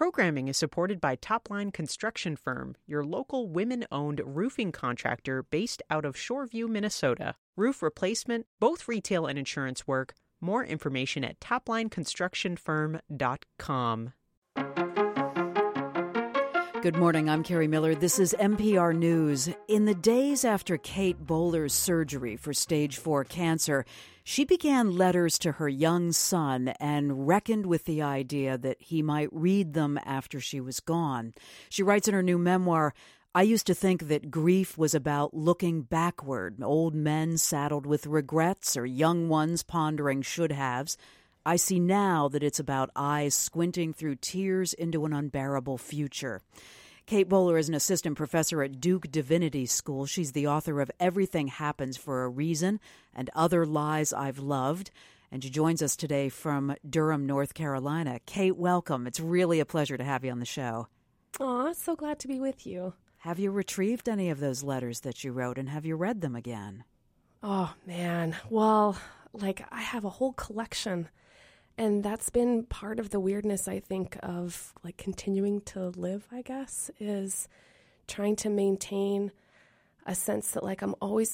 Programming is supported by Topline Construction Firm, your local women-owned roofing contractor based out of Shoreview, Minnesota. Roof replacement, both retail and insurance work. More information at toplineconstructionfirm.com. Good morning, I'm Carrie Miller. This is NPR News. In the days after Kate Bowler's surgery for stage 4 cancer, she began letters to her young son and reckoned with the idea that he might read them after she was gone. She writes in her new memoir, "I used to think that grief was about looking backward, old men saddled with regrets or young ones pondering should-haves. I see now that it's about eyes squinting through tears into an unbearable future." Kate Bowler is an assistant professor at Duke Divinity School. She's the author of Everything Happens for a Reason and Other Lies I've Loved. And she joins us today from Durham, North Carolina. Kate, welcome. It's really a pleasure to have you on the show. Aw, so glad to be with you. Have you retrieved any of those letters that you wrote, and have you read them again? Oh, man. Well, I have a whole collection. And that's been part of the weirdness, I think, of continuing to live, I guess, is trying to maintain a sense that I'm always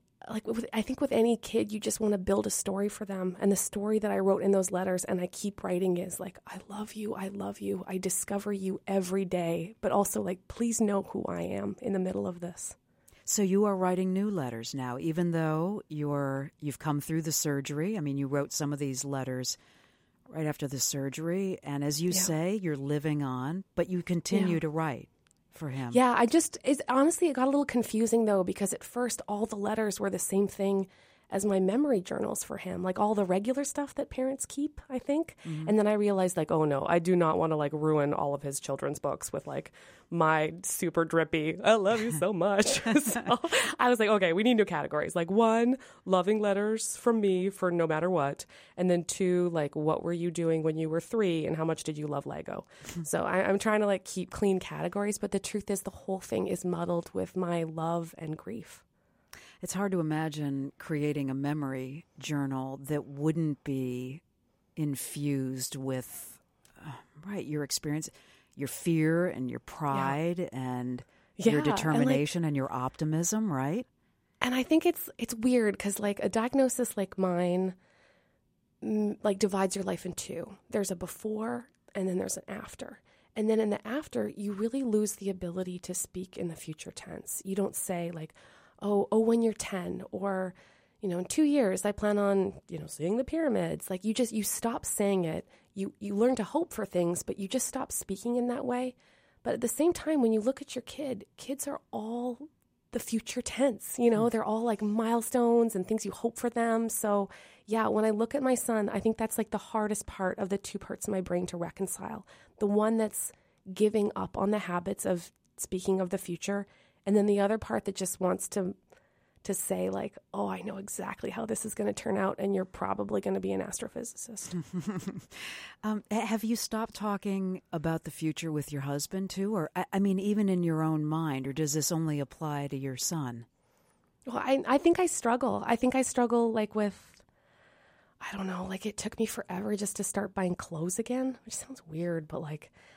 I think with any kid, you just want to build a story for them. And the story that I wrote in those letters and I keep writing is I love you. I love you. I discover you every day. But also please know who I am in the middle of this. So you are writing new letters now, even though you've come through the surgery. I mean, you wrote some of these letters right after the surgery, and as you say, you're living on, but you continue to write for him. Yeah, honestly, it got a little confusing, though, because at first all the letters were the same thing as my memory journals for him, all the regular stuff that parents keep, I think. Mm-hmm. And then I realized, oh no, I do not want to ruin all of his children's books with my super drippy, I love you so much. So I was okay, we need new categories. 1, loving letters from me for no matter what. And then 2, what were you doing when you were 3 and how much did you love Lego? So I'm trying to keep clean categories, but the truth is the whole thing is muddled with my love and grief. It's hard to imagine creating a memory journal that wouldn't be infused with, your experience, your fear and your pride and your determination and your optimism, right? And I think it's weird because a diagnosis like mine divides your life in 2. There's a before and then there's an after. And then in the after, you really lose the ability to speak in the future tense. You don't say oh, when you're 10, or, in 2 years, I plan on, seeing the pyramids. You stop saying it. You learn to hope for things, but you just stop speaking in that way. But at the same time, when you look at your kids are all the future tense, they're all milestones and things you hope for them. So yeah, when I look at my son, I think that's the hardest part of the 2 parts of my brain to reconcile. The one that's giving up on the habits of speaking of the future, and then the other part that just wants to say oh, I know exactly how this is going to turn out, and you're probably going to be an astrophysicist. Have you stopped talking about the future with your husband too? Or, I mean, even in your own mind, or does this only apply to your son? Well, I think I struggle. I think I struggle with, I don't know, it took me forever just to start buying clothes again, which sounds weird, but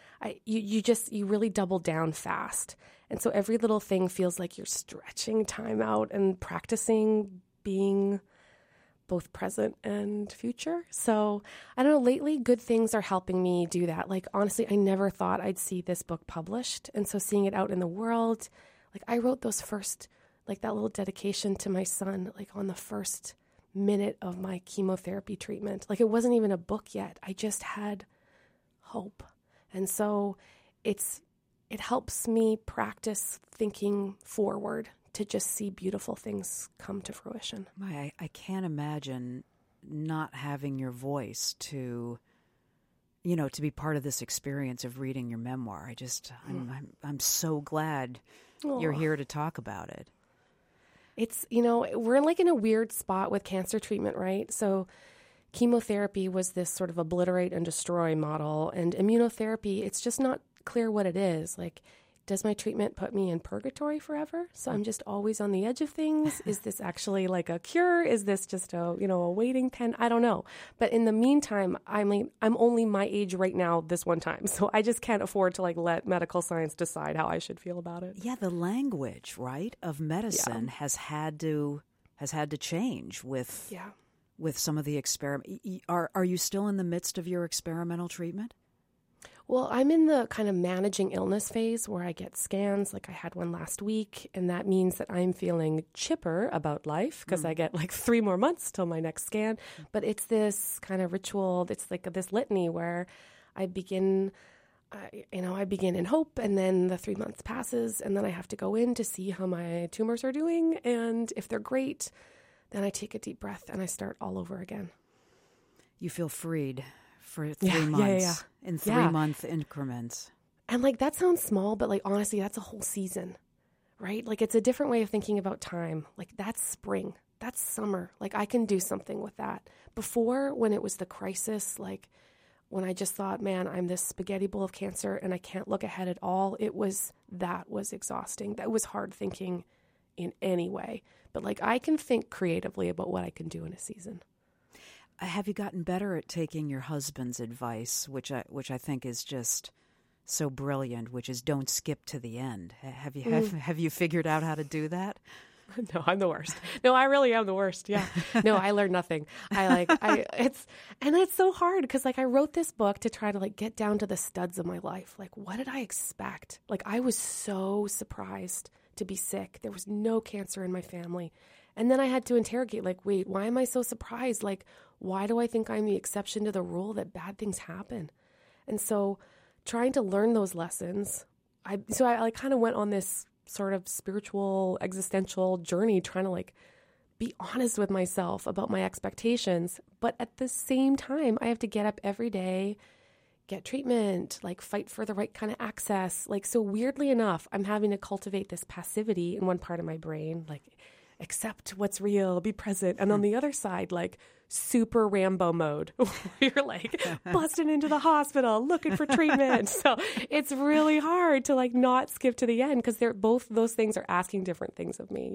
you really double down fast. And so every little thing feels like you're stretching time out and practicing being both present and future. So I don't know, lately good things are helping me do that. Honestly, I never thought I'd see this book published. And so seeing it out in the world, I wrote those first, that little dedication to my son, on the first minute of my chemotherapy treatment. It wasn't even a book yet. I just had hope. And so it helps me practice thinking forward to just see beautiful things come to fruition. I can't imagine not having your voice to be part of this experience of reading your memoir. I'm so glad you're here to talk about it. It's, we're in a weird spot with cancer treatment, right? So chemotherapy was this sort of obliterate and destroy model, and immunotherapy, it's just not clear what it is. does my treatment put me in purgatory forever? So I'm just always on the edge of things. Is this actually like a cure? Is this just a waiting pen? I don't know. But in the meantime, I'm only my age right now this one time. So I just can't afford to let medical science decide how I should feel about it. Yeah, the language, right, of medicine has had to change with some of the experiment. Are you still in the midst of your experimental treatment? Well, I'm in the kind of managing illness phase where I get scans, like I had one last week, and that means that I'm feeling chipper about life because I get 3 more months till my next scan. But it's this kind of ritual, it's like this litany where I begin in hope, and then the 3 months passes, and then I have to go in to see how my tumors are doing, and if they're great, then I take a deep breath and I start all over again. You feel freed for 3 months in 3-month increments. And that sounds small, but honestly, that's a whole season, right? It's a different way of thinking about time. That's spring, that's summer. I can do something with that. Before, when it was the crisis, when I just thought, man, I'm this spaghetti bowl of cancer and I can't look ahead at all, that was exhausting. That was hard thinking in any way. But I can think creatively about what I can do in a season. Have you gotten better at taking your husband's advice, which I think is just so brilliant, which is don't skip to the end? Have you figured out how to do that? No, I'm the worst. No, I really am the worst. Yeah. No, I learned nothing. It's so hard because I wrote this book to try to get down to the studs of my life. What did I expect? I was so surprised to be sick. There was no cancer in my family. And then I had to interrogate, wait, why am I so surprised? Why do I think I'm the exception to the rule that bad things happen? And so trying to learn those lessons, I kind of went on this sort of spiritual, existential journey, trying to be honest with myself about my expectations. But at the same time, I have to get up every day, get treatment, fight for the right kind of access. So weirdly enough, I'm having to cultivate this passivity in one part of my brain, accept what's real, be present. And on the other side, super Rambo mode, where you're busting into the hospital, looking for treatment. So it's really hard to not skip to the end because both those things are asking different things of me,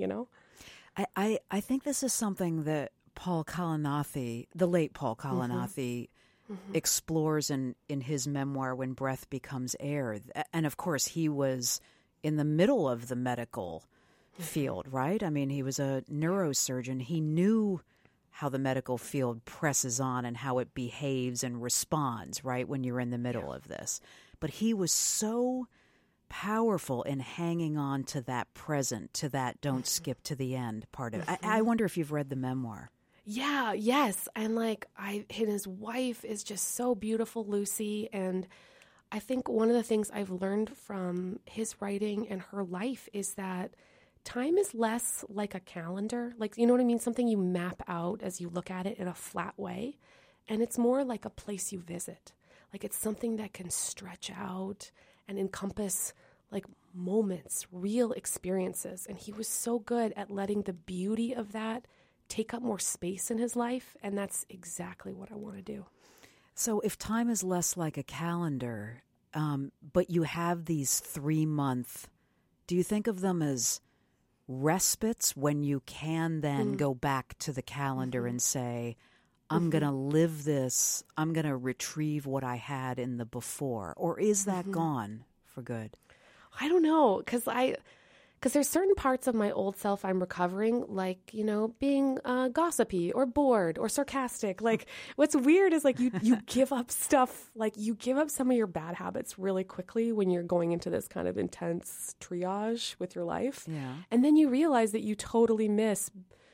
I think this is something that Paul Kalanithi, the late Paul Kalanithi, explores in his memoir, When Breath Becomes Air. And of course, he was in the middle of the medical field, right? I mean, he was a neurosurgeon. He knew how the medical field presses on and how it behaves and responds, right, when you're in the middle of this. But he was so powerful in hanging on to that present, to that don't skip to the end part of it. I wonder if you've read the memoir. Yeah, yes. And his wife is just so beautiful, Lucy. And I think one of the things I've learned from his writing and her life is that time is less like a calendar, you know what I mean? Something you map out as you look at it in a flat way. And it's more like a place you visit. It's something that can stretch out and encompass moments, real experiences. And he was so good at letting the beauty of that take up more space in his life. And that's exactly what I want to do. So if time is less like a calendar, but you have these 3-month, do you think of them as respites when you can then go back to the calendar and say, I'm going to live this, I'm going to retrieve what I had in the before? Or is that gone for good? I don't know, because there's certain parts of my old self I'm recovering, being gossipy or bored or sarcastic. What's weird is you give up stuff, you give up some of your bad habits really quickly when you're going into this kind of intense triage with your life. Yeah. And then you realize that you totally miss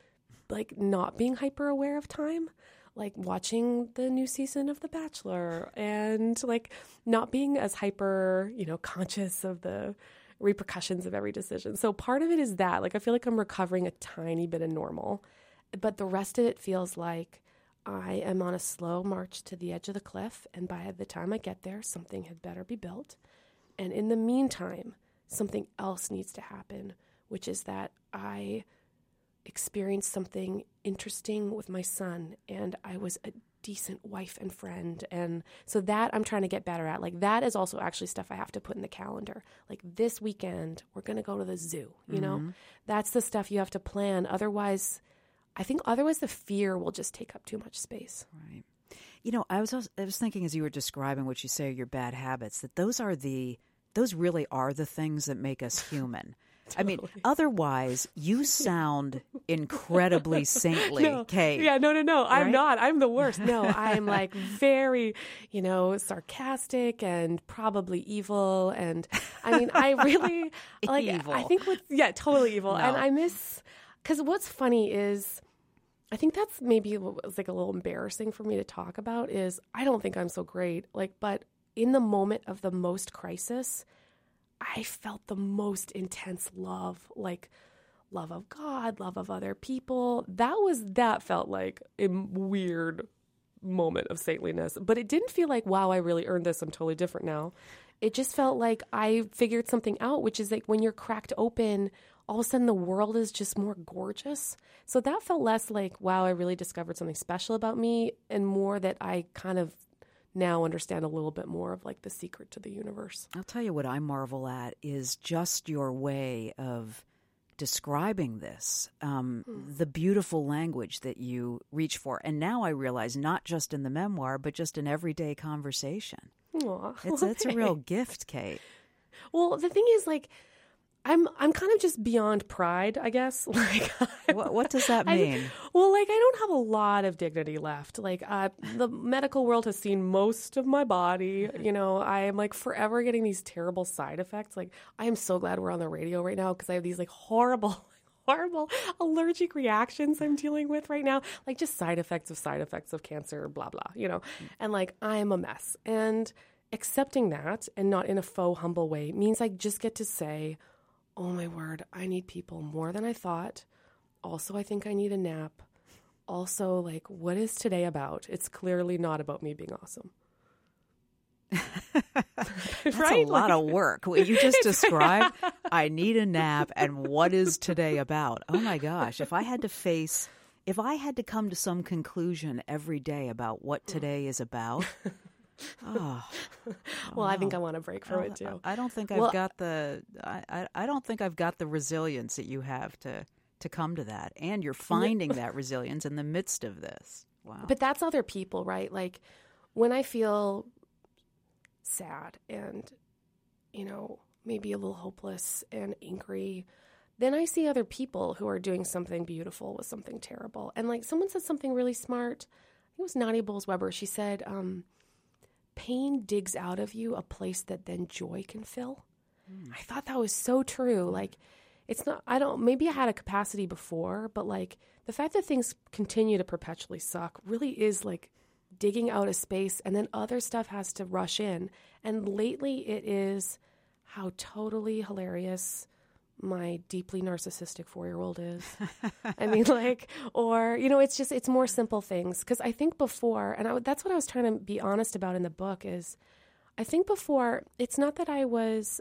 not being hyper aware of time. Watching the new season of The Bachelor and not being as hyper, conscious of the repercussions of every decision. So part of it is that, I feel like I'm recovering a tiny bit of normal, but the rest of it feels like I am on a slow march to the edge of the cliff. And by the time I get there, something had better be built. And in the meantime, something else needs to happen, which is that I experienced something interesting with my son. And I was decent wife and friend. And so that I'm trying to get better at. Like that is also actually stuff I have to put in the calendar. Like this weekend, we're going to go to the zoo, you know? That's the stuff you have to plan. Otherwise, I think the fear will just take up too much space. Right. You know, I was thinking as you were describing what you say are your bad habits, that those really are the things that make us human. Totally. I mean, otherwise, you sound incredibly saintly, Kate. Yeah, no. Right? I'm not. I'm the worst. No, I'm like very, sarcastic and probably evil. And I mean, I really like, evil. I think totally evil. No. And I miss, because what's funny is, I think that's maybe what was like a little embarrassing for me to talk about is I don't think I'm so great. But in the moment of the most crisis, I felt the most intense love, like love of God, love of other people. That felt like a weird moment of saintliness, but it didn't feel like, wow, I really earned this. I'm totally different now. It just felt like I figured something out, which is like when you're cracked open, all of a sudden the world is just more gorgeous. So that felt less like, wow, I really discovered something special about me, and more that I kind of now understand a little bit more of like the secret to the universe. I'll tell you what I marvel at is just your way of describing this, the beautiful language that you reach for. And now I realize not just in the memoir, but just in everyday conversation. Aww, it's a real gift, Kate. Well, the thing is, like, I'm kind of just beyond pride, I guess. Like, what does that mean? I don't have a lot of dignity left. Like, the medical world has seen most of my body. I am like forever getting these terrible side effects. Like, I am so glad we're on the radio right now because I have these like horrible allergic reactions I'm dealing with right now. Like just side effects of cancer, blah, blah, And like, I am a mess. And accepting that, and not in a faux humble way, means I just get to say, oh my word, I need people more than I thought. Also, I think I need a nap. Also, like, what is today about? It's clearly not about me being awesome. That's right? A lot of work. What you just described, I need a nap, and what is today about? Oh my gosh, if I had to come to some conclusion every day about what today is about, well, I think I want a break from it too. I don't think I've got the. I don't think I've got the resilience that you have to come to that, and you're finding that resilience in the midst of this. Wow! But that's other people, right? Like when I feel sad and maybe a little hopeless and angry, then I see other people who are doing something beautiful with something terrible. And like someone said something really smart. I think it was Nadia Bowles-Weber. She said, pain digs out of you a place that then joy can fill. I thought that was so true. Like, it's not, maybe I had a capacity before, but like the fact that things continue to perpetually suck really is like digging out a space, and then other stuff has to rush in. And lately it is how totally hilarious my deeply narcissistic 4-year-old is. I mean, like, or, it's more simple things. Because I think before, and that's what I was trying to be honest about in the book, is I think before, it's not that I was,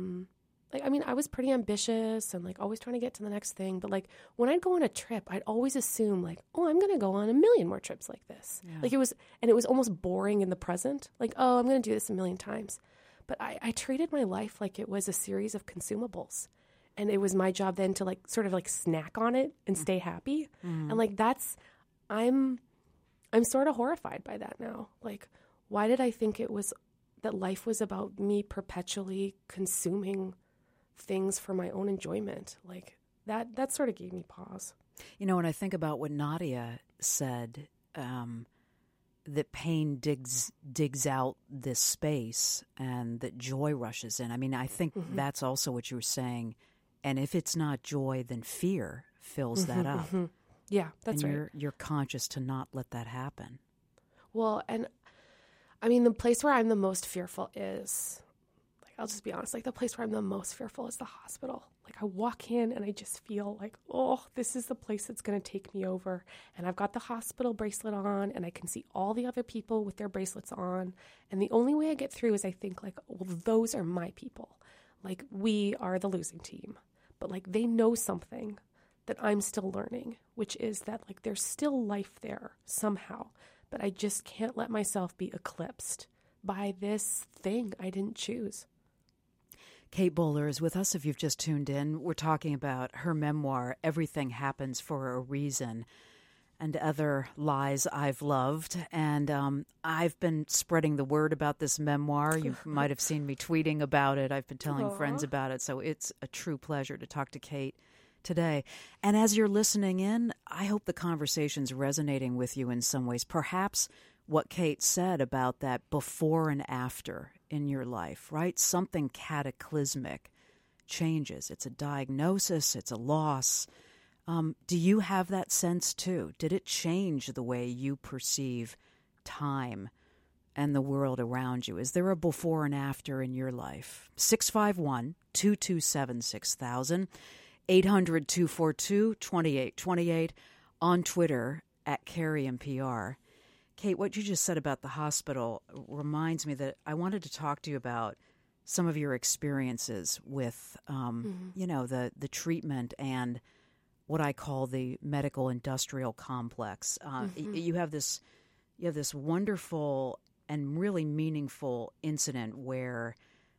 I was pretty ambitious and like always trying to get to the next thing. But like when I'd go on a trip, I'd always assume like, oh, I'm going to go on a million more trips like this. Yeah. Like it was almost boring in the present. Like, oh, I'm going to do this a million times. But I treated my life like it was a series of consumables. And it was my job then to like sort of like snack on it and stay happy. Mm. And like I'm sort of horrified by that now. Like, why did I think that life was about me perpetually consuming things for my own enjoyment? Like that sort of gave me pause. When I think about what Nadia said, that pain digs out this space and that joy rushes in. I mean, I think that's also what you were saying. And if it's not joy, then fear fills that up. Mm-hmm. Yeah, that's right. You're conscious to not let that happen. Well, and I mean, the place where I'm the most fearful is, like, I'll just be honest, like the place where I'm the most fearful is the hospital. Like I walk in and I just feel like, oh, this is the place that's going to take me over. And I've got the hospital bracelet on and I can see all the other people with their bracelets on. And the only way I get through is I think like, well, those are my people. Like we are the losing team. But like they know something that I'm still learning, which is that like there's still life there somehow. but I just can't let myself be eclipsed by this thing I didn't choose. Kate Bowler is with us if you've just tuned in. We're talking about her memoir, Everything Happens for a Reason, and Other Lies I've Loved. And I've been spreading the word about this memoir. You might have seen me tweeting about it. I've been telling friends about it. So it's a true pleasure to talk to Kate today. And as you're listening in, I hope the conversation's resonating with you in some ways. Perhaps what Kate said about that before and after in your life, right? Something cataclysmic changes. It's a diagnosis. It's a loss. Do you have that sense too? Did it change the way you perceive time and the world around you? Is there a before and after in your life? 651-227-6000, 800-242-2828, on Twitter at CarrieMPR. Kate, what you just said about the hospital reminds me that I wanted to talk to you about some of your experiences with, the treatment and what I call the medical industrial complex. You have this wonderful and really meaningful incident where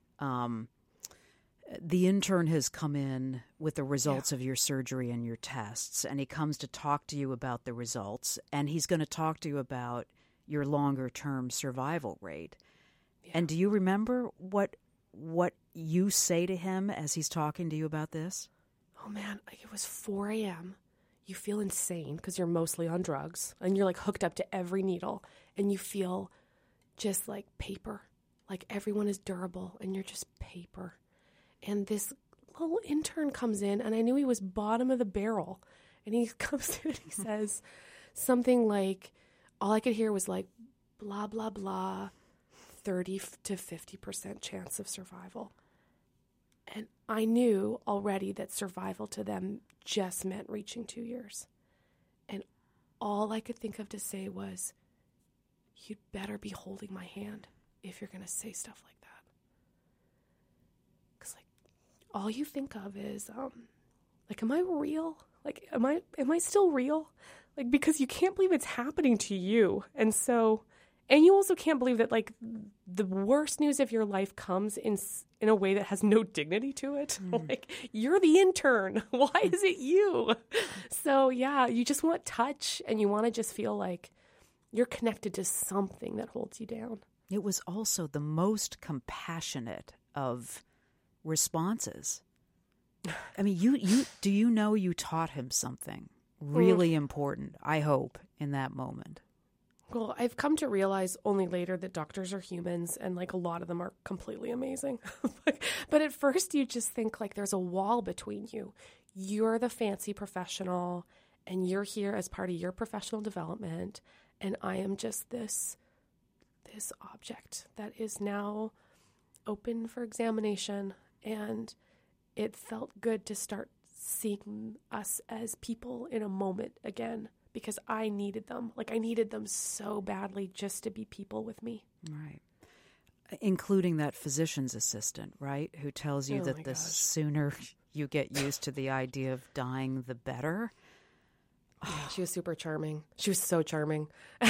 the intern has come in with the results of your surgery and your tests, and he comes to talk to you about the results, and he's going to talk to you about your longer-term survival rate. Yeah. And do you remember what you say to him as he's talking to you about this? Oh, man, it was 4 a.m. You feel insane because you're mostly on drugs, and you're, hooked up to every needle, and you feel just like paper. Like everyone is durable, and you're just paper. And this little intern comes in, and I knew he was bottom of the barrel. And he comes in and he says something like, all I could hear was like, blah, blah, blah, 30 to 50% chance of survival. And I knew already that survival to them just meant reaching 2 years. And all I could think of to say was, you'd better be holding my hand if you're going to say stuff like that. Because, all you think of is, am I real? Am I still real? Because you can't believe it's happening to you. And you also can't believe that, the worst news of your life comes in a way that has no dignity to it. You're the intern. Why is it you? So, yeah, you just want touch, and you want to just feel like you're connected to something that holds you down. It was also the most compassionate of responses. I mean, you taught him something really important, I hope, in that moment. Well, I've come to realize only later that doctors are humans, and a lot of them are completely amazing. But at first you just think there's a wall between you. You're the fancy professional, and you're here as part of your professional development, and I am just this object that is now open for examination. And it felt good to start seeing us as people in a moment again, because I needed them. I needed them so badly just to be people with me. Right. Including that physician's assistant, right? Who tells you that the sooner you get used to the idea of dying, the better. Yeah, she was super charming. She was so charming.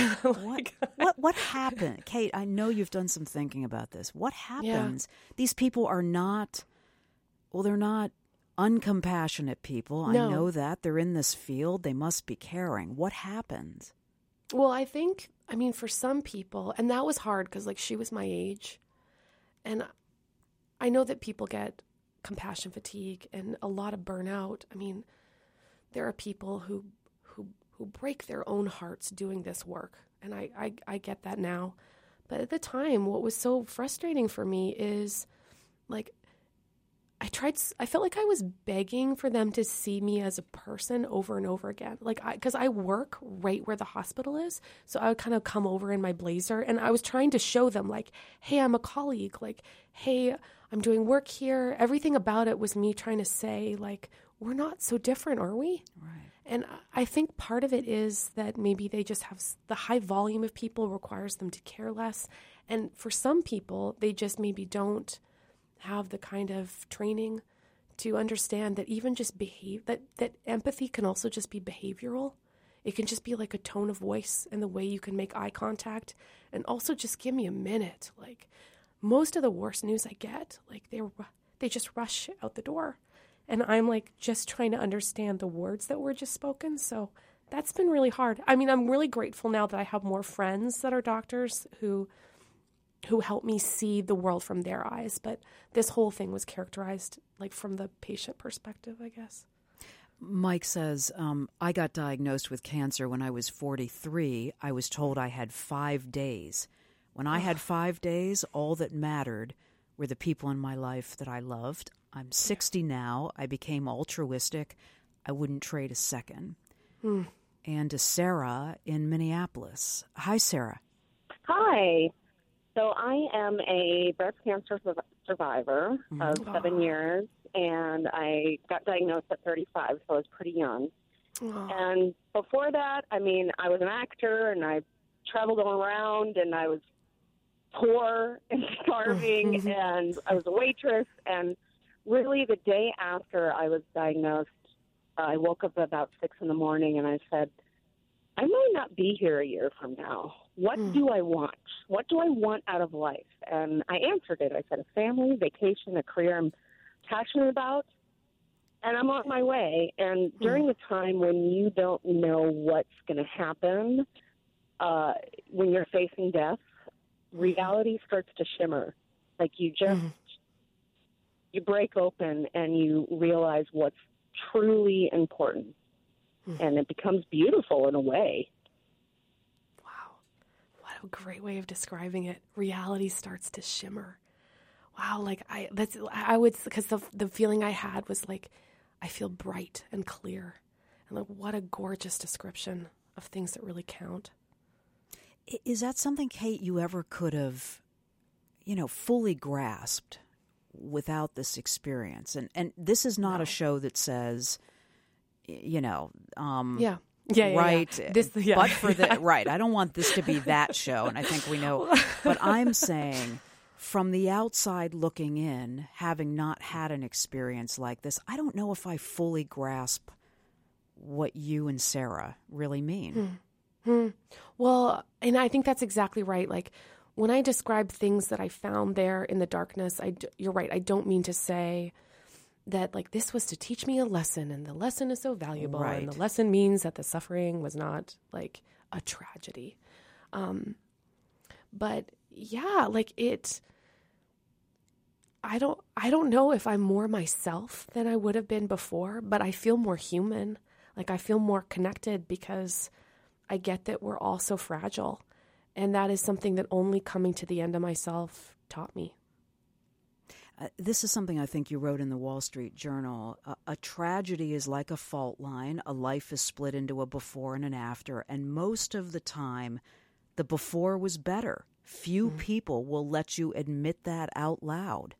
What happened? Kate, I know you've done some thinking about this. What happens? Yeah. These people are not, they're not uncompassionate people. No. I know that. They're in this field. They must be caring. What happens? Well, for some people, and that was hard because, she was my age. And I know that people get compassion fatigue and a lot of burnout. There are people who break their own hearts doing this work. And I get that now. But at the time, what was so frustrating for me is, I felt like I was begging for them to see me as a person over and over again. Because I work right where the hospital is. So I would kind of come over in my blazer, and I was trying to show them, hey, I'm a colleague. Hey, I'm doing work here. Everything about it was me trying to say, we're not so different, are we? Right. And I think part of it is that maybe they just have the high volume of people requires them to care less. And for some people, they just maybe don't have the kind of training to understand that even just that empathy can also just be behavioral. It can just be like a tone of voice and the way you can make eye contact. And also just give me a minute. Like most of the worst news I get, like they just rush out the door. And I'm like just trying to understand the words that were just spoken. So that's been really hard. I mean, I'm really grateful now that I have more friends that are doctors who help me see the world from their eyes. But this whole thing was characterized like from the patient perspective, I guess. Mike says, I got diagnosed with cancer when I was 43. I was told I had 5 days. When I had 5 days, all that mattered were the people in my life that I loved. I'm 60 now. I became altruistic. I wouldn't trade a second. And to Sarah in Minneapolis. Hi, Sarah. Hi. So I am a breast cancer survivor of 7 years, and I got diagnosed at 35, so I was pretty young. And before that, I mean, I was an actor, and I traveled all around, and I was poor and starving, and I was a waitress. And really, the day after I was diagnosed, I woke up about 6 in the morning, and I said, I might not be here a year from now. What do I want? What do I want out of life? And I answered it. I said, a family, vacation, a career I'm passionate about, and I'm on my way. And during the time when you don't know what's going to happen, when you're facing death, reality starts to shimmer. Like you just, you break open and you realize what's truly important. And it becomes beautiful in a way. Wow. What a great way of describing it. Reality starts to shimmer. Wow. Like because the feeling I had was like, I feel bright and clear. And like, what a gorgeous description of things that really count. Is that something, Kate, you ever could have, fully grasped without this experience? And this is not a show that says, right. Yeah. But for the right, I don't want this to be that show, and I think we know. But I'm saying, from the outside looking in, having not had an experience like this, I don't know if I fully grasp what you and Sarah really mean. Well, and I think that's exactly right. Like when I describe things that I found there in the darkness, you're right. I don't mean to say that like this was to teach me a lesson and the lesson is so valuable and the lesson means that the suffering was not like a tragedy. But yeah, like I don't know if I'm more myself than I would have been before, but I feel more human. Like I feel more connected because I get that we're all so fragile. And that is something that only coming to the end of myself taught me. This is something I think you wrote in the Wall Street Journal. A tragedy is like a fault line. A life is split into a before and an after. And most of the time, the before was better. Few people will let you admit that out loud.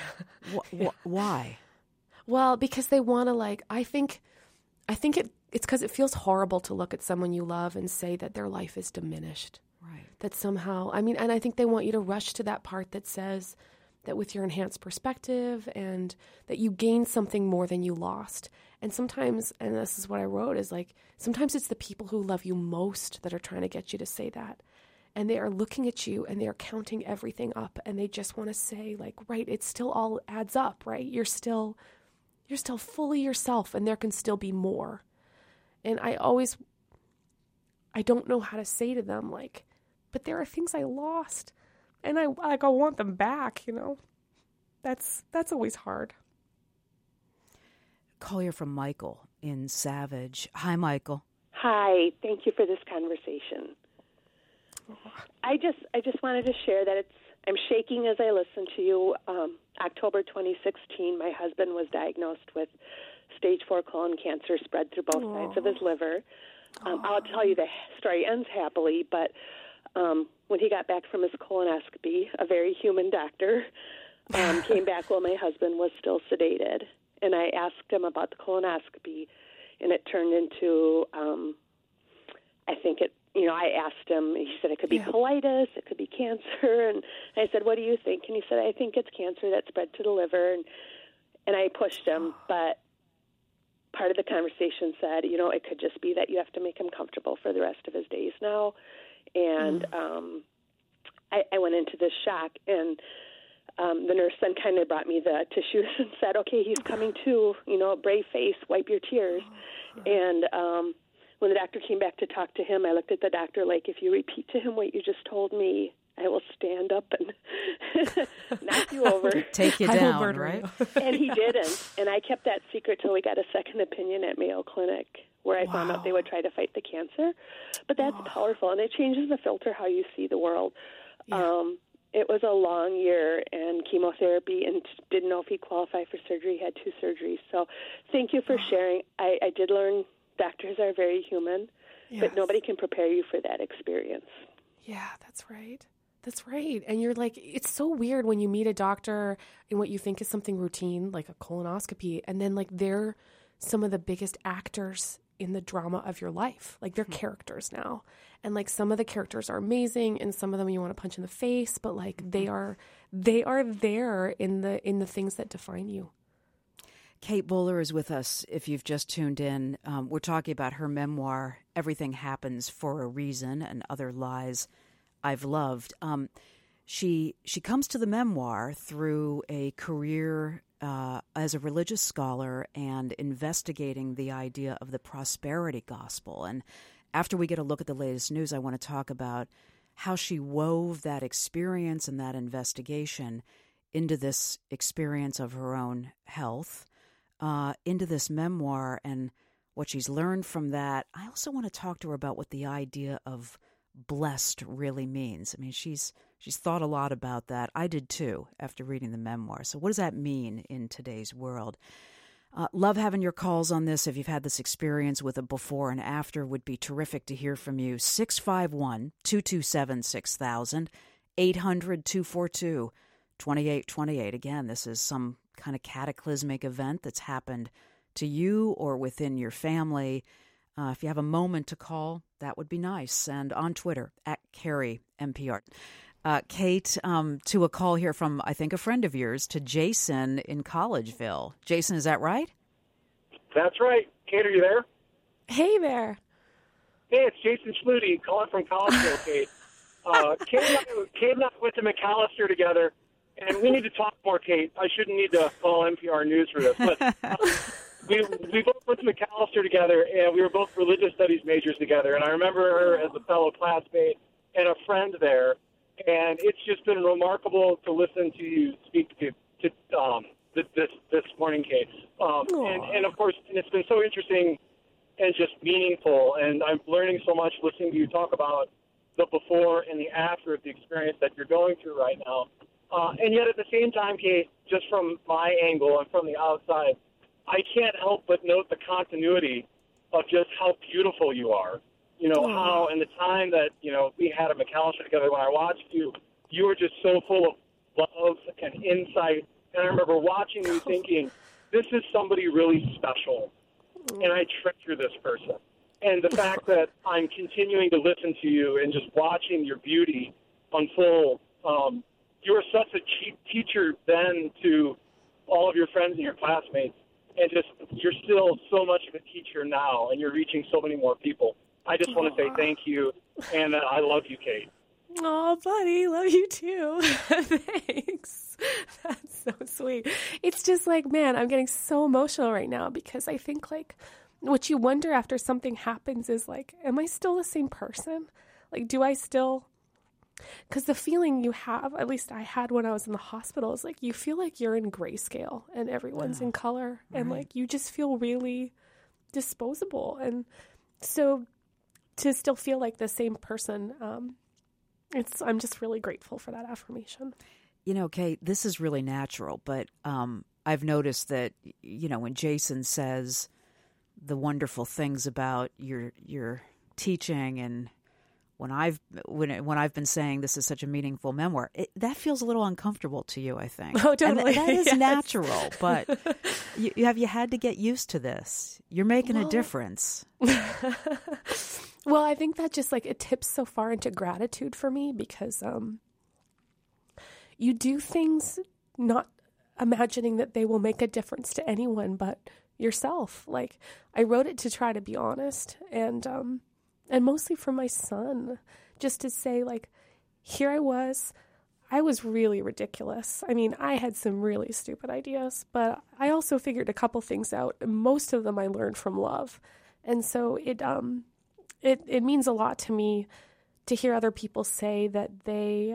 Why? Well, because they want to I think it's because it feels horrible to look at someone you love and say that their life is diminished. Right. That somehow, and I think they want you to rush to that part that says that with your enhanced perspective and that you gain something more than you lost. And sometimes, and this is what I wrote, is like, sometimes it's the people who love you most that are trying to get you to say that. And they are looking at you and they are counting everything up and they just want to say like, right, it still all adds up, right? You're still fully yourself and there can still be more. And I don't know how to say to them like, but there are things I lost and I want them back, That's always hard. Call here from Michael in Savage. Hi, Michael. Hi. Thank you for this conversation. I just wanted to share that I'm shaking as I listen to you. October 2016, my husband was diagnosed with stage 4 colon cancer spread through both sides of his liver. I'll tell you the story ends happily, but when he got back from his colonoscopy, a very human doctor came back while my husband was still sedated. And I asked him about the colonoscopy, and it turned into, I asked him, he said it could be colitis, it could be cancer. And I said, what do you think? And he said, I think it's cancer that spread to the liver. And I pushed him, but part of the conversation said, it could just be that you have to make him comfortable for the rest of his days now. And I went into this shock, and the nurse then kind of brought me the tissues and said, okay, he's coming to, brave face, wipe your tears. And when the doctor came back to talk to him, I looked at the doctor like, if you repeat to him what you just told me, I will stand up and knock you over. Take you down, right? And he didn't. And I kept that secret till we got a second opinion at Mayo Clinic, where I found out they would try to fight the cancer. But that's powerful, and it changes the filter how you see the world. Yeah. It was a long year and chemotherapy, and didn't know if he qualified for surgery. He had 2 surgeries. So thank you for sharing. I did learn doctors are very human, but nobody can prepare you for that experience. Yeah, that's right. That's right. And you're like, it's so weird when you meet a doctor in what you think is something routine, like a colonoscopy, and then like they're some of the biggest actors in the drama of your life. Like they're characters now. And like some of the characters are amazing and some of them you want to punch in the face, but like they are there in the things that define you. Kate Bowler is with us. If you've just tuned in, we're talking about her memoir, Everything Happens for a Reason and Other Lies I've Loved. She comes to the memoir through a career as a religious scholar and investigating the idea of the prosperity gospel. And after we get a look at the latest news, I want to talk about how she wove that experience and that investigation into this experience of her own health, into this memoir and what she's learned from that. I also want to talk to her about what the idea of blessed really means. I mean, she's thought a lot about that. I did too after reading the memoir. So what does that mean in today's world? Love having your calls on this. If you've had this experience with a before and after, would be terrific to hear from you. 651-227-6000, 800-242-2828. Again, this is some kind of cataclysmic event that's happened to you or within your family. If you have a moment to call, that would be nice. And on Twitter, @CarrieMPR. Kate, to a call here from, I think, a friend of yours, to Jason in Collegeville. Jason, is that right? That's right. Kate, are you there? Hey there. Hey, it's Jason Schluty calling from Collegeville, Kate. Kate and I went to McAllister together, and we need to talk more, Kate. I shouldn't need to call NPR News for this, but we both went to McAllister together, and we were both religious studies majors together, and I remember her as a fellow classmate and a friend there. And it's just been remarkable to listen to you speak to this morning, Kate. And of course, it's been so interesting and just meaningful. And I'm learning so much listening to you talk about the before and the after of the experience that you're going through right now. And yet at the same time, Kate, just from my angle and from the outside, I can't help but note the continuity of just how beautiful you are. You know, how in the time that, we had at McAllister together, when I watched you, you were just so full of love and insight. And I remember watching you thinking, this is somebody really special, and I treasure this person. And the fact that I'm continuing to listen to you and just watching your beauty unfold, you were such a teacher then to all of your friends and your classmates. And just you're still so much of a teacher now, and you're reaching so many more people. I just want to say thank you, and I love you, Kate. Oh, buddy, love you too. Thanks. That's so sweet. It's just like, man, I'm getting so emotional right now because I think like what you wonder after something happens is like, am I still the same person? Like, do I still... Because the feeling you have, at least I had when I was in the hospital, is like you feel like you're in grayscale and everyone's in color. Right. And like you just feel really disposable. And so... to still feel like the same person, I'm just really grateful for that affirmation. Kate, this is really natural, but I've noticed that, when Jason says the wonderful things about your teaching, and when I've been saying this is such a meaningful memoir, that feels a little uncomfortable to you, I think. Oh, totally. And that is natural, but have you had to get used to this? You're making a difference. Well, I think that just like it tips so far into gratitude for me because you do things not imagining that they will make a difference to anyone but yourself. Like, I wrote it to try to be honest, and mostly for my son, just to say, like, here I was really ridiculous. I mean, I had some really stupid ideas, but I also figured a couple things out. Most of them I learned from love. And so it means a lot to me to hear other people say that they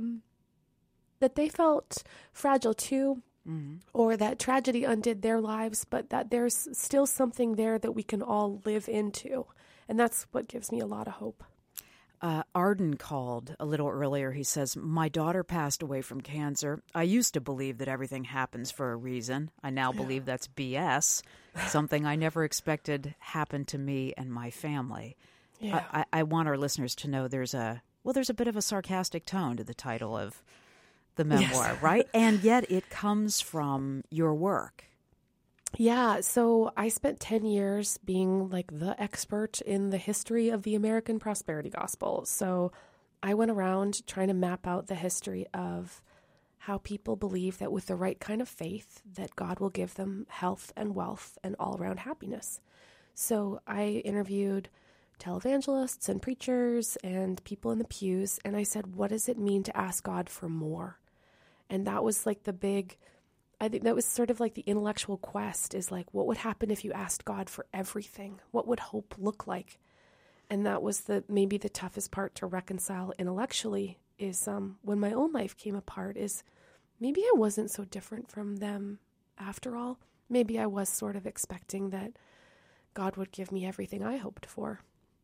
felt fragile too, or that tragedy undid their lives, but that there's still something there that we can all live into. And that's what gives me a lot of hope. Arden called a little earlier. He says, my daughter passed away from cancer. I used to believe that everything happens for a reason. I now believe that's BS, something I never expected happened to me and my family. Yeah. I want our listeners to know there's a bit of a sarcastic tone to the title of the memoir, yes. Right? And yet it comes from your work. Yeah, so I spent 10 years being like the expert in the history of the American prosperity gospel. So I went around trying to map out the history of how people believe that with the right kind of faith that God will give them health and wealth and all-around happiness. So I interviewed televangelists and preachers and people in the pews, and I said, what does it mean to ask God for more? And that was like I think that was sort of like the intellectual quest, is like, what would happen if you asked God for everything? What would hope look like? And that was maybe the toughest part to reconcile intellectually, is when my own life came apart, is maybe I wasn't so different from them after all. Maybe I was sort of expecting that God would give me everything I hoped for.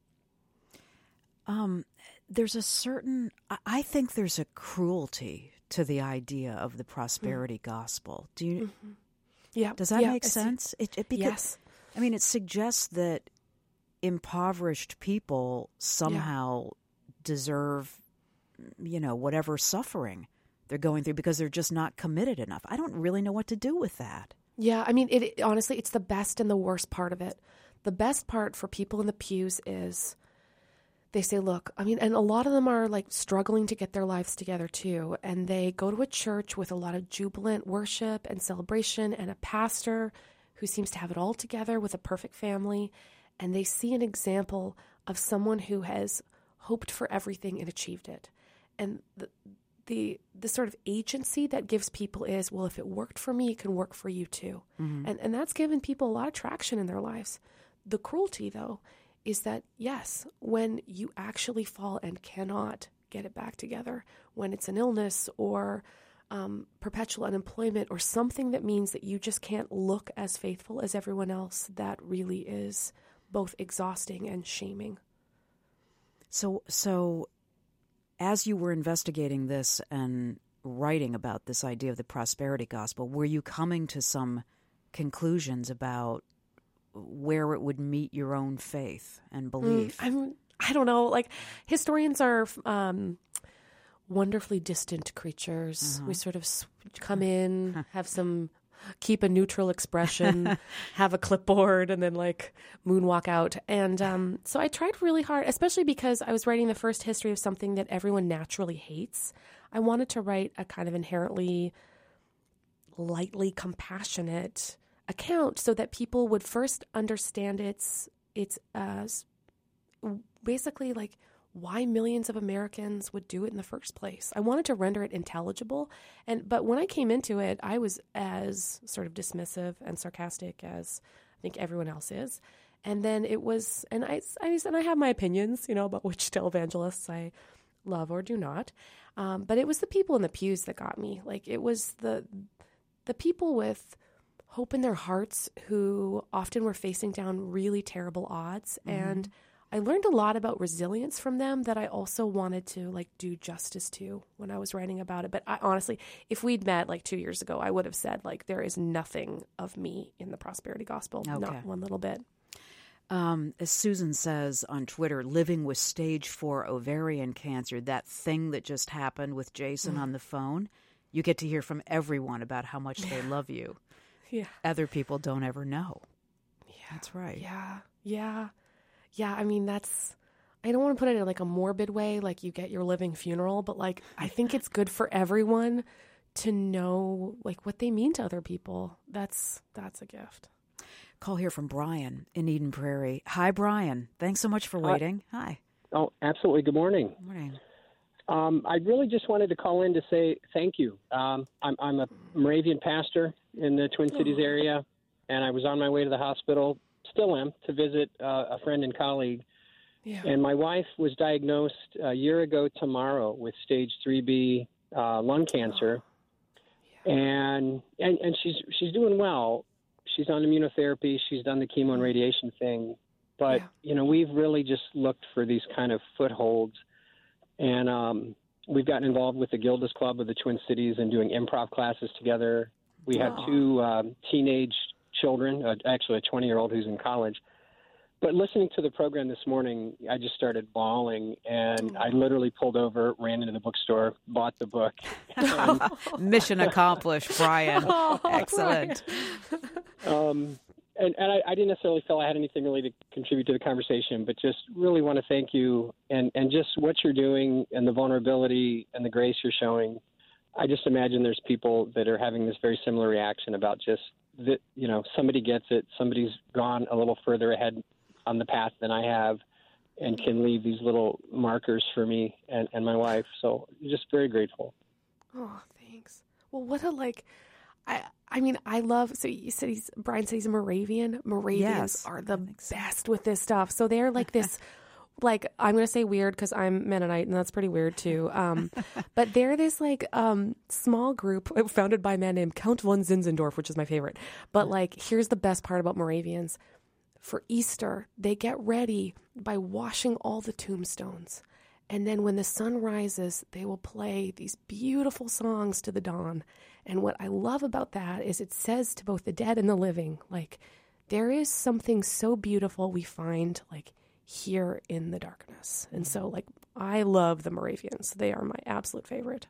I think there's a cruelty to the idea of the prosperity gospel. Do you? Mm-hmm. Yeah. Does that make sense? Yes. I mean, it suggests that impoverished people somehow deserve, whatever suffering they're going through because they're just not committed enough. I don't really know what to do with that. Yeah, I mean, honestly, it's the best and the worst part of it. The best part for people in the pews is they say, look, I mean, and a lot of them are like struggling to get their lives together too. And they go to a church with a lot of jubilant worship and celebration and a pastor who seems to have it all together with a perfect family. And they see an example of someone who has hoped for everything and achieved it. And the sort of agency that gives people is, well, if it worked for me, it can work for you too. Mm-hmm. And that's given people a lot of traction in their lives. The cruelty, though, is that, yes, when you actually fall and cannot get it back together, when it's an illness or perpetual unemployment or something that means that you just can't look as faithful as everyone else, that really is both exhausting and shaming. So as you were investigating this and writing about this idea of the prosperity gospel, were you coming to some conclusions about where it would meet your own faith and belief? I don't know. Like, historians are wonderfully distant creatures. We sort of come in, keep a neutral expression, have a clipboard, and then like moonwalk out. And so I tried really hard, especially because I was writing the first history of something that everyone naturally hates. I wanted to write a kind of inherently lightly compassionate account so that people would first understand it's basically like why millions of Americans would do it in the first place. I wanted to render it intelligible, but when I came into it, I was as sort of dismissive and sarcastic as I think everyone else is. And then it was, and I have my opinions, about which televangelists I love or do not. But it was the people in the pews that got me. Like, it was the people with hope in their hearts who often were facing down really terrible odds. Mm-hmm. And I learned a lot about resilience from them that I also wanted to like do justice to when I was writing about it. But honestly, if we'd met like 2 years ago, I would have said like, there is nothing of me in the prosperity gospel. Okay. Not one little bit. As Susan says on Twitter, living with stage 4 ovarian cancer, that thing that just happened with Jason on the phone, you get to hear from everyone about how much they love you. Yeah. Other people don't ever know. Yeah. That's right. Yeah. I mean, I don't want to put it in like a morbid way, like you get your living funeral, but like, I think it's good for everyone to know like what they mean to other people. That's a gift. Call here from Brian in Eden Prairie. Hi, Brian. Thanks so much for waiting. Hi. Oh, absolutely. Good morning. Morning. I really just wanted to call in to say thank you. I'm a Moravian pastor in the Twin Cities area, and I was on my way to the hospital, still am, to visit a friend and colleague. Yeah. And my wife was diagnosed a year ago tomorrow with stage 3B lung cancer, and she's doing well. She's on immunotherapy. She's done the chemo and radiation thing. But, we've really just looked for these kind of footholds. And we've gotten involved with the Gildas Club of the Twin Cities and doing improv classes together. We have two teenage children, actually a 20-year-old who's in college. But listening to the program this morning, I just started bawling, and I literally pulled over, ran into the bookstore, bought the book. Mission accomplished, Brian. Excellent. And I didn't necessarily feel I had anything really to contribute to the conversation, but just really want to thank you and just what you're doing and the vulnerability and the grace you're showing. I just imagine there's people that are having this very similar reaction about just that, somebody gets it, somebody's gone a little further ahead on the path than I have and can leave these little markers for me and my wife. So just very grateful. Oh, thanks. Well, what I mean, I love, so you said Brian said he's a Moravian. Moravians are the best with this stuff. So they're like this, like, I'm going to say weird because I'm Mennonite and that's pretty weird too. But they're this like small group founded by a man named Count von Zinzendorf, which is my favorite. But like, here's the best part about Moravians. For Easter, they get ready by washing all the tombstones. And then when the sun rises, they will play these beautiful songs to the dawn. And what I love about that is it says to both the dead and the living, like, there is something so beautiful we find, like, here in the darkness. And so, like, I love the Moravians. They are my absolute favorite.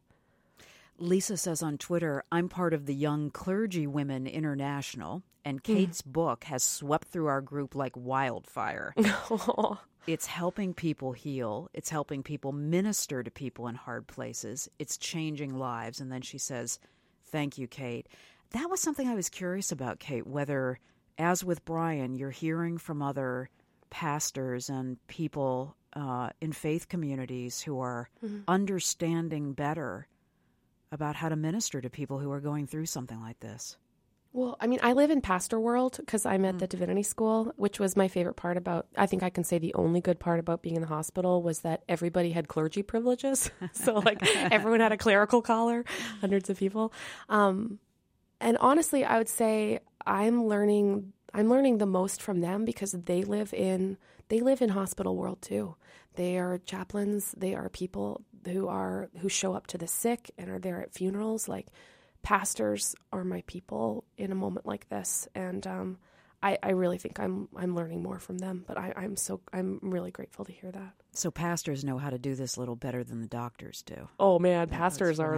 Lisa says on Twitter, I'm part of the Young Clergy Women International, and Kate's book has swept through our group like wildfire. It's helping people heal. It's helping people minister to people in hard places. It's changing lives. And then she says, thank you, Kate. That was something I was curious about, Kate, whether, as with Brian, you're hearing from other pastors and people in faith communities who are understanding better about how to minister to people who are going through something like this. Well, I mean, I live in pastor world because I'm at the divinity school, which was my favorite part about, I think I can say the only good part about being in the hospital was that everybody had clergy privileges. So like everyone had a clerical collar, hundreds of people. And honestly, I would say I'm learning the most from them because they live in hospital world too. They are chaplains. They are people who show up to the sick and are there at funerals. Like, pastors are my people in a moment like this, and I really think I'm learning more from them. But I'm really grateful to hear that. So pastors know how to do this a little better than the doctors do. Oh man, pastors are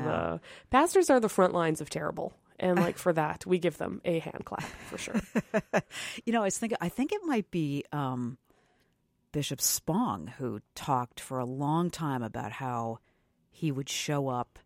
the front lines of terrible, and like for that we give them a hand clap for sure. I think it might be Bishop Spong who talked for a long time about how he would show up,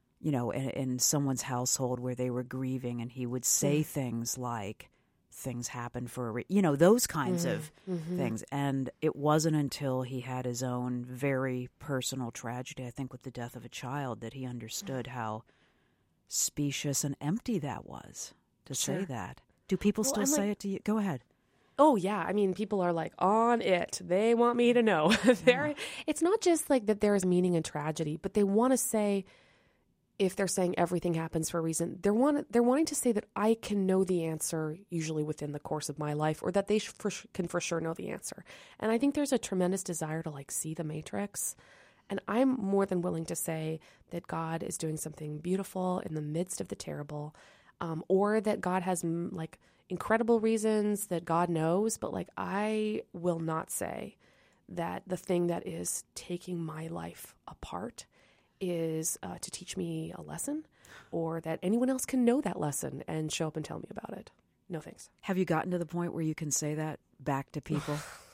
in someone's household where they were grieving, and he would say things like, things happen for those kinds of things. And it wasn't until he had his own very personal tragedy, I think with the death of a child, that he understood how specious and empty that was to say that. Do people still say it to you? Go ahead. Oh, yeah. I mean, people are like on it. They want me to know. It's not just like that there is meaning in tragedy, but they want to say, if they're saying everything happens for a reason, they're wanting to say that I can know the answer usually within the course of my life, or that they can for sure know the answer. And I think there's a tremendous desire to like see the matrix. And I'm more than willing to say that God is doing something beautiful in the midst of the terrible, or that God has like incredible reasons that God knows. But like, I will not say that the thing that is taking my life apart is to teach me a lesson, or that anyone else can know that lesson and show up and tell me about it. No thanks. Have you gotten to the point where you can say that back to people?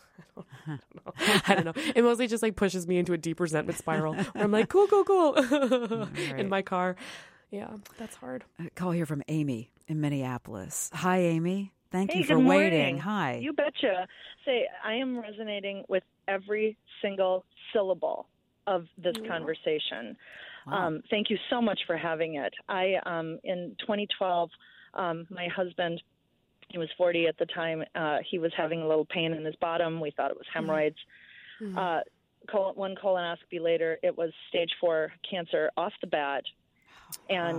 I don't know. It mostly just like pushes me into a deep resentment spiral where I'm like, cool. Right. In my car. Yeah, that's hard. A call here from Amy in Minneapolis. Hi, Amy. Thank you for good waiting. morning. Hi. You betcha. Say, I am resonating with every single syllable of this conversation. Wow. Thank you so much for having it. In 2012, my husband, he was 40 at the time. He was having a little pain in his bottom. We thought it was hemorrhoids. One colonoscopy later, it was stage 4 cancer off the bat. And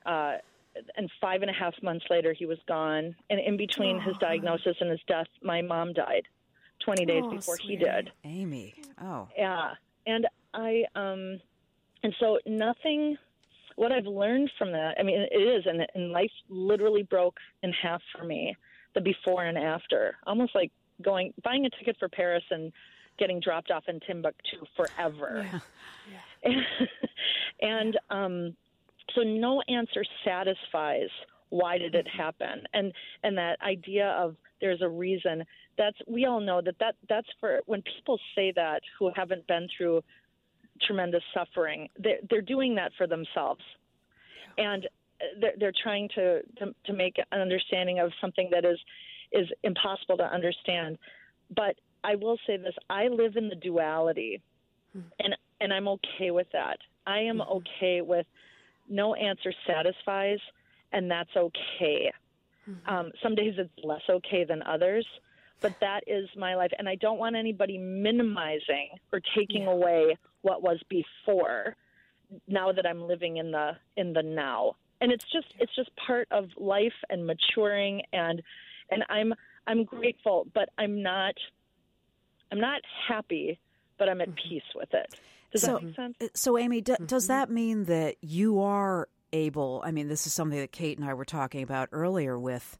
5.5 months later, he was gone. And in between his diagnosis and his death, my mom died 20 days before he did. Amy. Oh. Yeah. And and so nothing, what I've learned from that, I mean, it is, and life literally broke in half for me, the before and after, almost like buying a ticket for Paris and getting dropped off in Timbuktu forever. Yeah. And so no answer satisfies why did it happen, and that idea of there's a reason. We all know that's for when people say that who haven't been through tremendous suffering. They're doing that for themselves, and they're trying to make an understanding of something that is impossible to understand. But I will say this: I live in the duality, and I'm okay with that. I am okay with no answer satisfies, and that's okay. Some days it's less okay than others, but that is my life, and I don't want anybody minimizing or taking away what was before. Now that I'm living in the now, and it's just part of life and maturing, and I'm grateful, but I'm not happy, but I'm at peace with it. Does that make sense? So, Amy, does that mean that you are able, I mean, this is something that Kate and I were talking about earlier with,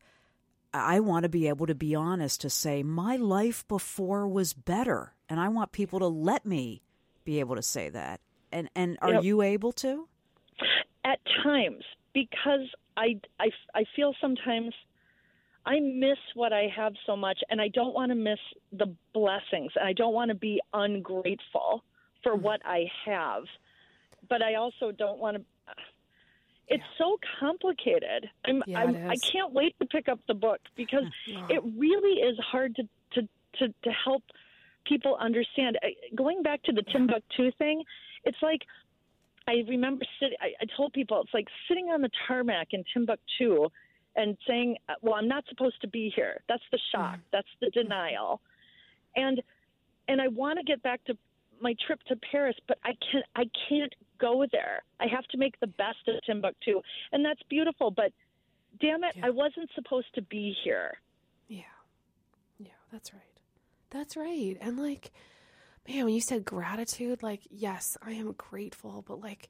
I want to be able to be honest, to say my life before was better, and I want people to let me be able to say that. And are you able to? At times, because I feel sometimes I miss what I have so much, and I don't want to miss the blessings, and I don't want to be ungrateful for what I have, but I also don't want to. It's so complicated. I can't wait to pick up the book because it really is hard to help people understand. Going back to the Timbuktu thing, it's like I remember I told people it's like sitting on the tarmac in Timbuktu and saying, "Well, I'm not supposed to be here." That's the shock. That's the denial, and I want to get back to my trip to Paris, but I can't go there. I have to make the best of Timbuktu, and that's beautiful. But damn it, I wasn't supposed to be here. Yeah, that's right. That's right. And like, man, when you said gratitude, like, yes, I am grateful, but like,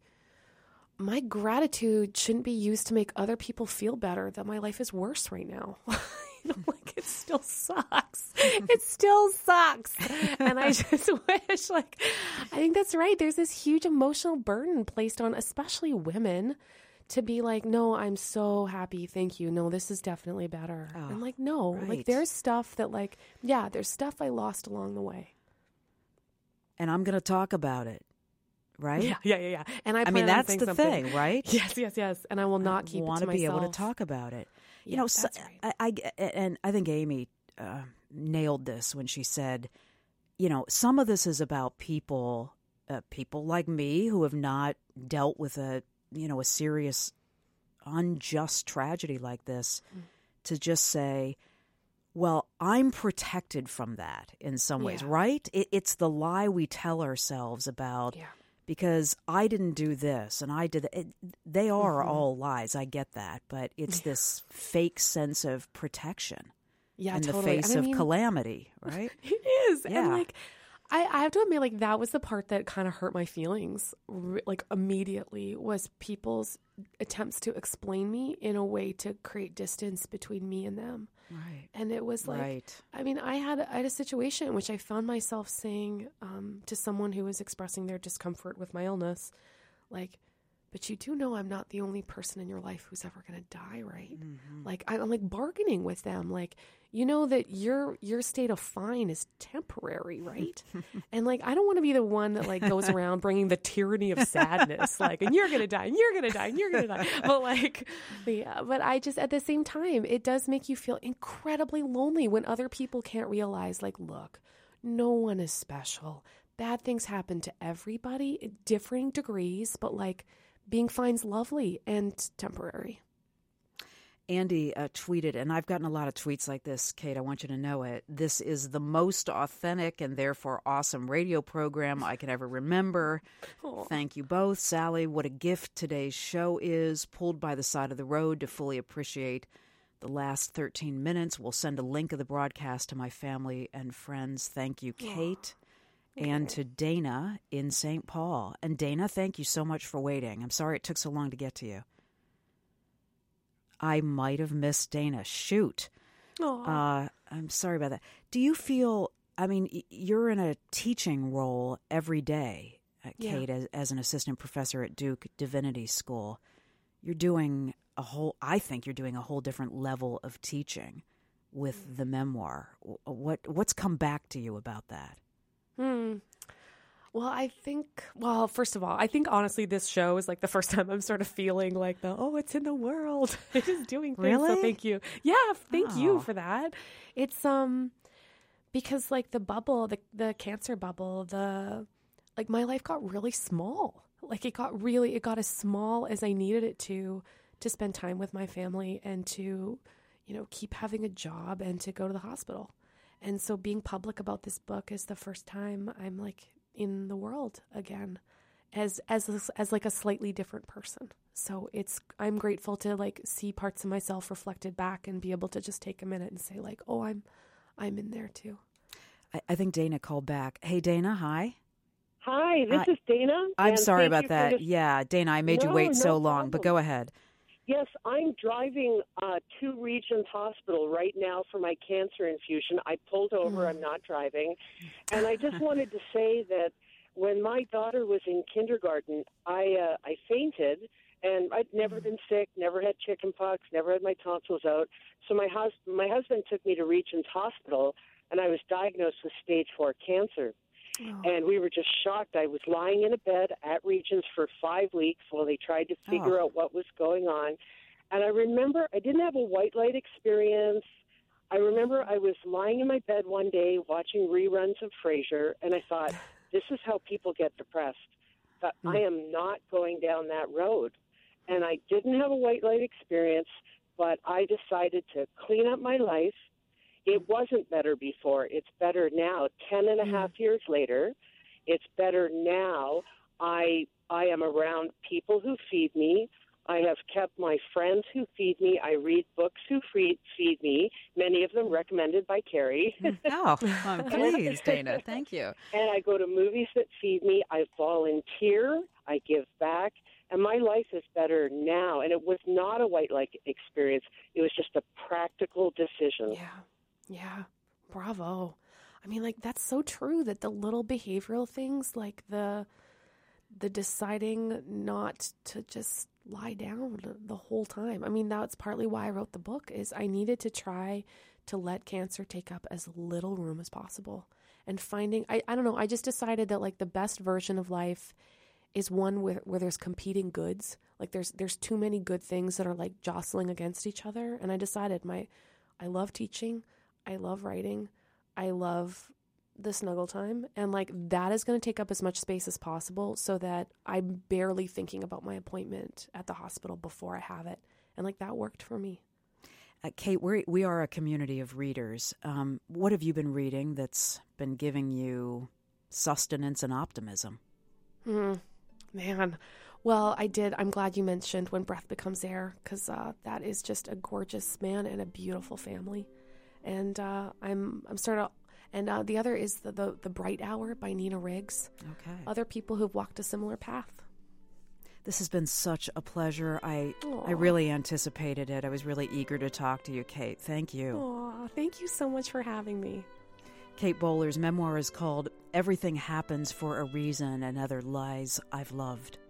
my gratitude shouldn't be used to make other people feel better that my life is worse right now. Like it still sucks. It still sucks. And I just wish, like, I think that's right. There's this huge emotional burden placed on especially women to be like, no, I'm so happy. Thank you. No, this is definitely better. And like, no, like there's stuff that like, there's stuff I lost along the way. And I'm going to talk about it. Right? Yeah. And I mean, that's the something. thing, right? Yes. And I will not keep it to myself. I want to be able to talk about it. You know, so, right. I think Amy nailed this when she said, you know, some of this is about people like me who have not dealt with a serious, unjust tragedy like this, to just say, well, I'm protected from that in some ways, right? It's the lie we tell ourselves about. Yeah. Because I didn't do this and I did it. They are all lies. I get that. But it's this fake sense of protection in the face of calamity, right? It is. Yeah. And like, I have to admit, like, that was the part that kind of hurt my feelings, like, immediately, was people's attempts to explain me in a way to create distance between me and them. Right. And it was like, I mean, I had a situation in which I found myself saying to someone who was expressing their discomfort with my illness, like, but you do know I'm not the only person in your life who's ever going to die, right? Mm-hmm. Like, I'm like bargaining with them. Like, you know that your state of fine is temporary, right? And like, I don't want to be the one that like goes around bringing the tyranny of sadness, like, and you're going to die, and you're going to die, and you're going to die. But like, yeah, but I just, at the same time, it does make you feel incredibly lonely when other people can't realize, like, look, no one is special. Bad things happen to everybody at differing degrees, but like, being fine's lovely and temporary. Andy tweeted, and I've gotten a lot of tweets like this, Kate, I want you to know it. This is the most authentic and therefore awesome radio program I can ever remember. Aww. Thank you both. Sally, what a gift today's show is. Pulled by the side of the road to fully appreciate the last 13 minutes. We'll send a link of the broadcast to my family and friends. Thank you, Kate. And to Dana in St. Paul. And Dana, thank you so much for waiting. I'm sorry it took so long to get to you. I might have missed Dana. Shoot. I'm sorry about that. Do you feel, I mean, you're in a teaching role every day, Kate, as an assistant professor at Duke Divinity School. You're doing I think you're doing a whole different level of teaching with the memoir. What's come back to you about that? Well, first of all, I think honestly this show is like the first time I'm sort of feeling like it's in the world. It is doing things. Really? So thank you. Yeah, thank you for that. It's because like the bubble, the cancer bubble, like my life got really small. Like it got as small as I needed it to spend time with my family and to, keep having a job and to go to the hospital. And so being public about this book is the first time I'm like in the world again as like a slightly different person. So I'm grateful to like see parts of myself reflected back and be able to just take a minute and say like, oh, I'm in there too. I think Dana called back. Hey, Dana, hi. Hi, this is Dana. I'm sorry about that. Yeah, Dana, I made you wait so long, but go ahead. Yes, I'm driving to Regents Hospital right now for my cancer infusion. I pulled over. I'm not driving. And I just wanted to say that when my daughter was in kindergarten, I fainted, and I'd never been sick, never had chickenpox, never had my tonsils out. So my husband took me to Regents Hospital, and I was diagnosed with stage 4 cancer. Oh. And we were just shocked. I was lying in a bed at Regents for 5 weeks while they tried to figure out what was going on. And I remember I didn't have a white light experience. I remember I was lying in my bed one day watching reruns of Frasier, and I thought, this is how people get depressed. But I am not going down that road. And I didn't have a white light experience, but I decided to clean up my life. It wasn't better before. It's better now. 10 and a half years later, it's better now. I am around people who feed me. I have kept my friends who feed me. I read books who feed me, many of them recommended by Carrie. Oh, I'm pleased, Dana. Thank you. And I go to movies that feed me. I volunteer. I give back. And my life is better now. And it was not a white light experience. It was just a practical decision. Yeah. Bravo. I mean, like, that's so true that the little behavioral things, like the deciding not to just lie down the whole time. I mean, that's partly why I wrote the book, is I needed to try to let cancer take up as little room as possible. And finding, I don't know, I just decided that like the best version of life is one where there's competing goods. Like there's too many good things that are like jostling against each other. And I decided I love teaching. I love writing. I love the snuggle time. And like that is going to take up as much space as possible so that I'm barely thinking about my appointment at the hospital before I have it. And like that worked for me. Kate, we are a community of readers. What have you been reading that's been giving you sustenance and optimism? Man. Well, I'm glad you mentioned When Breath Becomes Air, because that is just a gorgeous man and a beautiful family. And I'm sort of, and the other is the Bright Hour by Nina Riggs. Okay. Other people who've walked a similar path. This has been such a pleasure. I really anticipated it. I was really eager to talk to you, Kate. Thank you. Aw, thank you so much for having me. Kate Bowler's memoir is called Everything Happens for a Reason and Other Lies I've Loved.